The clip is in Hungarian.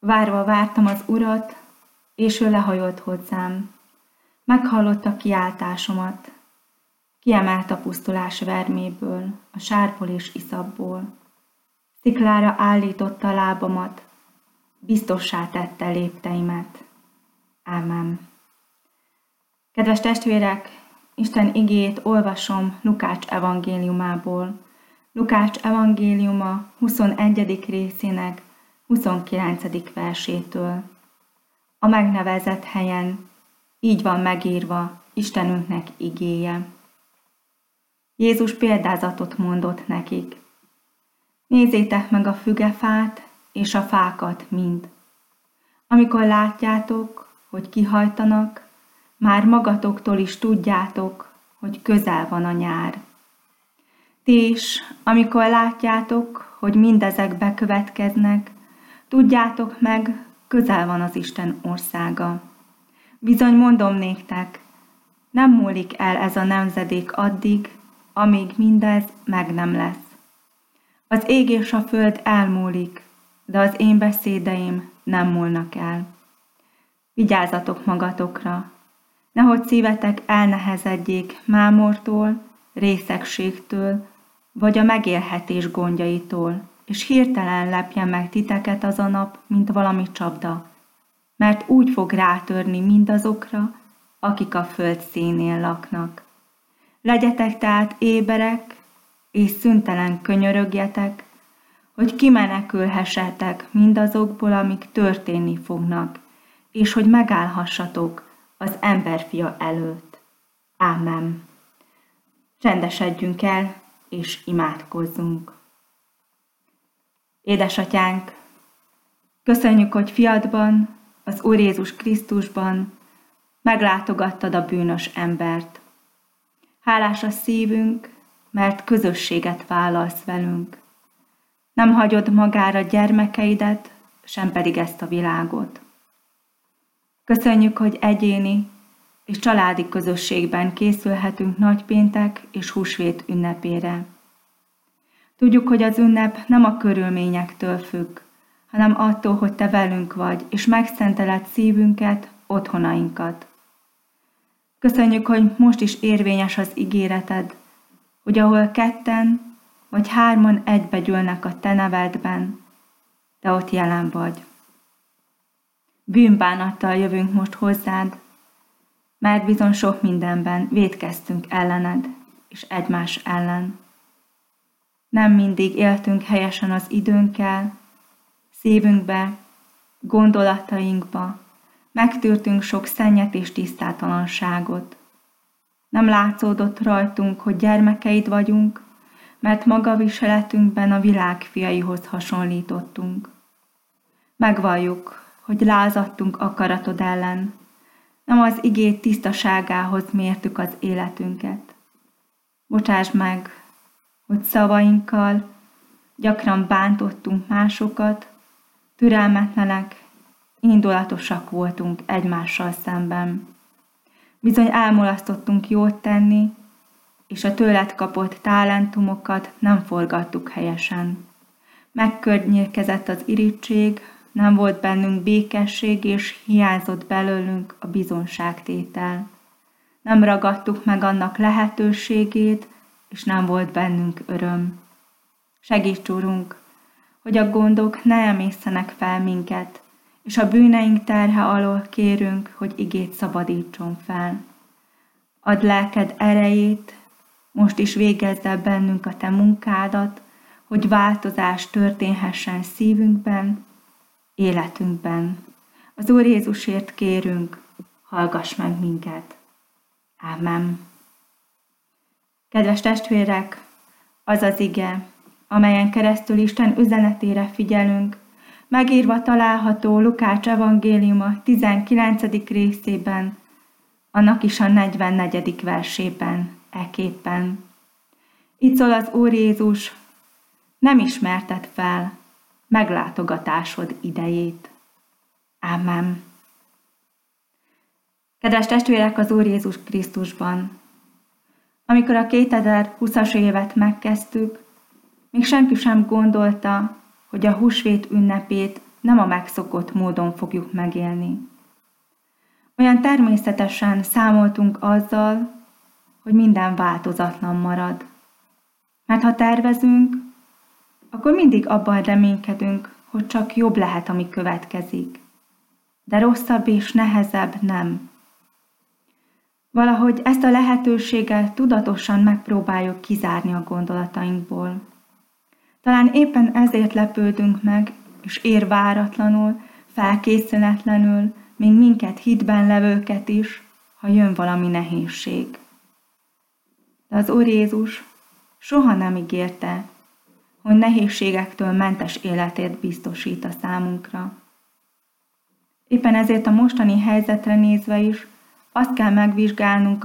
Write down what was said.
Várva vártam az Urat, és ő lehajolt hozzám. Meghallotta kiáltásomat. Kiemelt a pusztulás verméből, a sárból és iszapból. Sziklára állította lábamat, biztossá tette lépteimet. Ámen. Kedves testvérek, Isten igéjét olvasom Lukács evangéliumából. Lukács evangéliuma 21. részének 29. versétől. A megnevezett helyen így van megírva Istenünknek igéje. Jézus példázatot mondott nekik. Nézzétek meg a fügefát és a fákat mind. Amikor látjátok, hogy kihajtanak, már magatoktól is tudjátok, hogy közel van a nyár. Ti is, amikor látjátok, hogy mindezek bekövetkeznek, tudjátok meg, közel van az Isten országa. Bizony mondom néktek, nem múlik el ez a nemzedék addig, amíg mindez meg nem lesz. Az ég és a föld elmúlik, de az én beszédeim nem múlnak el. Vigyázzatok magatokra, nehogy szívetek elnehezedjék mámortól, részegségtől, vagy a megélhetés gondjaitól, és hirtelen lepjen meg titeket az a nap, mint valami csapda, mert úgy fog rátörni mindazokra, akik a föld színén laknak. Legyetek tehát éberek, és szüntelen könyörögjetek, hogy kimenekülhessetek mindazokból, amik történni fognak, és hogy megállhassatok az emberfia előtt. Ámen. Csendesedjünk el, és imádkozzunk. Édesatyánk, köszönjük, hogy fiadban, az Úr Jézus Krisztusban meglátogattad a bűnös embert. Hálás a szívünk, mert közösséget vállalsz velünk. Nem hagyod magára gyermekeidet, sem pedig ezt a világot. Köszönjük, hogy egyéni és családi közösségben készülhetünk nagypéntek és húsvét ünnepére. Tudjuk, hogy az ünnep nem a körülményektől függ, hanem attól, hogy te velünk vagy, és megszenteled szívünket, otthonainkat. Köszönjük, hogy most is érvényes az ígéreted, hogy ahol ketten vagy hárman egybegyűlnek a te nevedben, te ott jelen vagy. Bűnbánattal jövünk most hozzád, mert bizony sok mindenben vétkeztünk ellened és egymás ellen. Nem mindig éltünk helyesen az időnkkel, szívünkbe, gondolatainkba, megtűrtünk sok szennyet és tisztátalanságot. Nem látszódott rajtunk, hogy gyermekeid vagyunk, mert magaviseletünkben a világ fiaihoz hasonlítottunk. Megvalljuk, hogy lázadtunk akaratod ellen, nem az igéd tisztaságához mértük az életünket. Bocsáss meg, hogy szavainkkal gyakran bántottunk másokat, türelmetlenek, indulatosak voltunk egymással szemben. Bizony elmulasztottunk jót tenni, és a tőled kapott talentumokat nem forgattuk helyesen. Megkörnyékezett az irigység, nem volt bennünk békesség, és hiányzott belőlünk a bizonságtétel. Nem ragadtuk meg annak lehetőségét, és nem volt bennünk öröm. Segíts, Urunk, hogy a gondok ne emészenek fel minket, és a bűneink terhe alól kérünk, hogy igét szabadítson fel. Add lelked erejét, most is végezd el bennünk a te munkádat, hogy változás történhessen szívünkben, életünkben. Az Úr Jézusért kérünk, hallgass meg minket. Ámen. Kedves testvérek, az az ige, amelyen keresztül Isten üzenetére figyelünk, megírva található Lukács evangéliuma 19. részében, annak is a 44. versében, eképpen. Itt szól az Úr Jézus, nem ismerted fel meglátogatásod idejét. Ámen. Kedves testvérek az Úr Jézus Krisztusban! Amikor a 2020-as évet megkezdtük, még senki sem gondolta, hogy a húsvét ünnepét nem a megszokott módon fogjuk megélni. Olyan természetesen számoltunk azzal, hogy minden változatlan marad. Mert ha tervezünk, akkor mindig abban reménykedünk, hogy csak jobb lehet, ami következik. De rosszabb és nehezebb nem. Valahogy ezt a lehetőséget tudatosan megpróbáljuk kizárni a gondolatainkból. Talán éppen ezért lepődünk meg, és ér váratlanul, felkészületlenül, még minket hitben levőket is, ha jön valami nehézség. De az Úr Jézus soha nem ígérte, hogy nehézségektől mentes életét biztosít a számunkra. Éppen ezért a mostani helyzetre nézve is azt kell megvizsgálnunk,